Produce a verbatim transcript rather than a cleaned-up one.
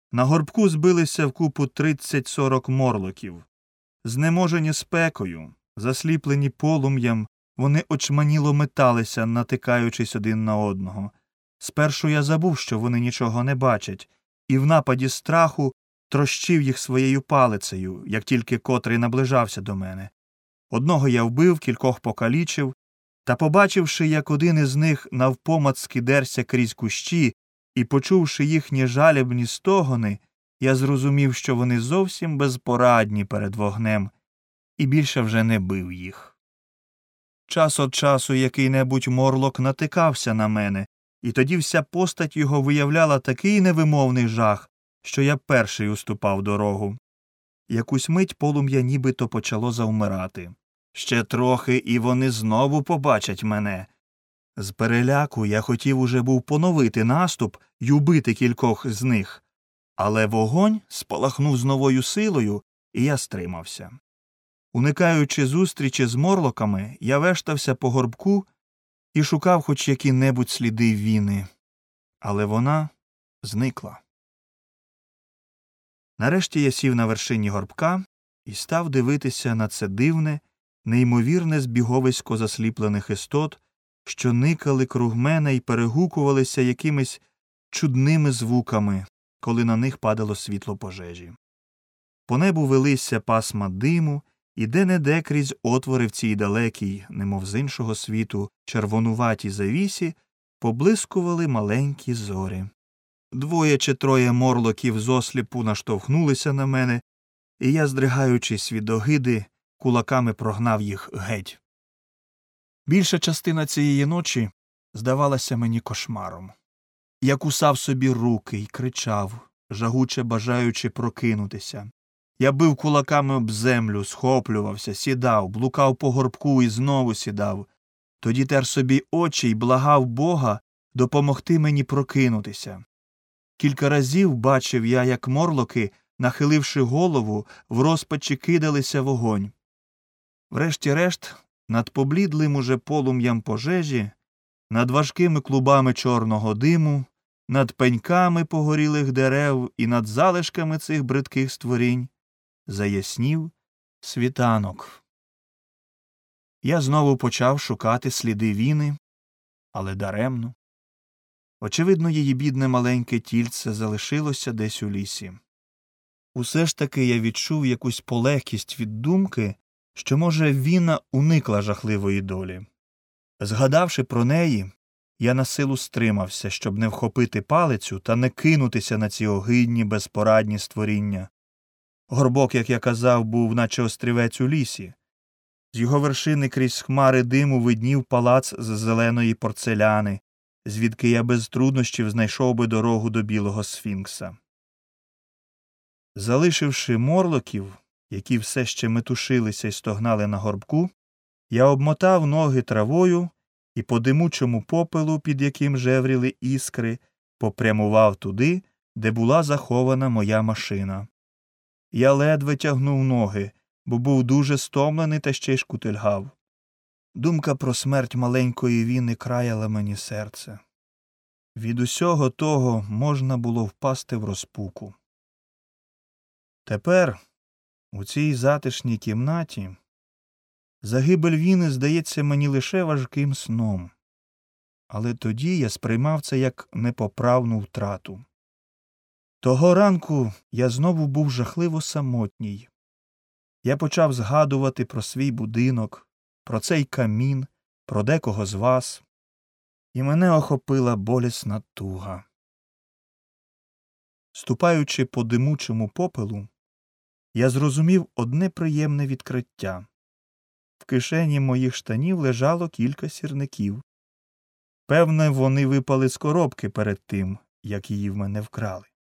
На горбку збилися вкупу тридцять-сорок морлоків. Знеможені спекою, засліплені полум'ям, вони очманіло металися, натикаючись один на одного. Спершу я забув, що вони нічого не бачать, і в нападі страху трощив їх своєю палицею, як тільки котрий наближався до мене. Одного я вбив, кількох покалічив, та, побачивши, як один із них навпомацки дерся крізь кущі, і почувши їхні жалібні стогони, я зрозумів, що вони зовсім безпорадні перед вогнем, і більше вже не бив їх. Час від часу який-небудь морлок натикався на мене, і тоді вся постать його виявляла такий невимовний жах, що я перший уступав дорогу. Якусь мить полум'я нібито почало завмирати. Ще трохи, і вони знову побачать мене. З переляку я хотів уже був поновити наступ й убити кількох з них. Але вогонь спалахнув з новою силою, і я стримався. Уникаючи зустрічі з морлоками, я вештався по горбку і шукав хоч які-небудь сліди Віни. Але вона зникла. Нарешті я сів на вершині горбка і став дивитися на це дивне, неймовірне збіговисько засліплених істот, що никали круг мене й перегукувалися якимись чудними звуками, коли на них падало світло пожежі. По небу велися пасма диму, і де-не-де крізь отвори в цій далекій, немов з іншого світу, червонуватій завісі поблискували маленькі зорі. Двоє чи троє морлоків зосліпу наштовхнулися на мене, і я, здригаючись від огиди, кулаками прогнав їх геть. Більша частина цієї ночі здавалася мені кошмаром. Я кусав собі руки й кричав, жагуче бажаючи прокинутися. Я бив кулаками об землю, схоплювався, сідав, блукав по горбку і знову сідав. Тоді тер собі очі й благав Бога допомогти мені прокинутися. Кілька разів бачив я, як морлоки, нахиливши голову, в розпачі кидалися в огонь. Врешті-решт, над поблідлим уже полум'ям пожежі, над важкими клубами чорного диму, над пеньками погорілих дерев і над залишками цих бридких створінь заяснів світанок. Я знову почав шукати сліди Віни, але даремно. Очевидно, її бідне маленьке тільце залишилося десь у лісі. Усе ж таки я відчув якусь полегкість від думки, що, може, Віна уникла жахливої долі. Згадавши про неї, я насилу стримався, щоб не вхопити палицю та не кинутися на ці огидні, безпорадні створіння. Горбок, як я казав, був наче острівець у лісі. З його вершини крізь хмари диму виднів палац з зеленої порцеляни, звідки я без труднощів знайшов би дорогу до білого сфінкса. Залишивши морлоків, які все ще метушилися й стогнали на горбку, я обмотав ноги травою і по димучому попелу, під яким жевріли іскри, попрямував туди, де була захована моя машина. Я ледве тягнув ноги, бо був дуже стомлений та ще й шкутильгав. Думка про смерть маленької Віни краяла мені серце. Від усього того можна було впасти в розпуку. Тепер, у цій затишній кімнаті, загибель Віни здається мені лише важким сном. Але тоді я сприймав це як непоправну втрату. Того ранку я знову був жахливо самотній. Я почав згадувати про свій будинок, про цей камін, про декого з вас, і мене охопила болісна туга. Ступаючи по димучому попелу, я зрозумів одне приємне відкриття. В кишені моїх штанів лежало кілька сірників. Певне, вони випали з коробки перед тим, як її в мене вкрали.